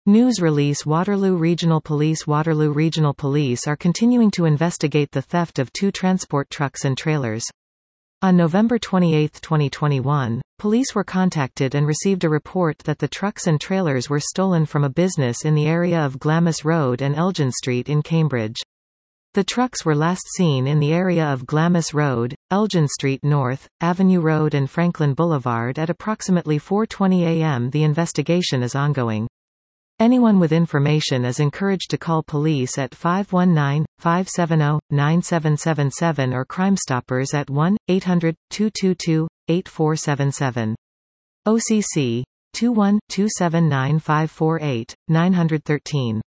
News release Waterloo Regional Police are continuing to investigate the theft of 2 transport trucks and trailers. On November 28, 2021, police were contacted and received a report that the trucks and trailers were stolen from a business in the area of Glamis Road and Elgin Street in Cambridge. The trucks were last seen in the area of Glamis Road, Elgin Street North, Avenue Road and Franklin Boulevard at approximately 4:20 a.m. The investigation is ongoing. Anyone with information is encouraged to call police at 519-570-9777 or Crime Stoppers at 1-800-222-8477. OCC 21-279548, 913.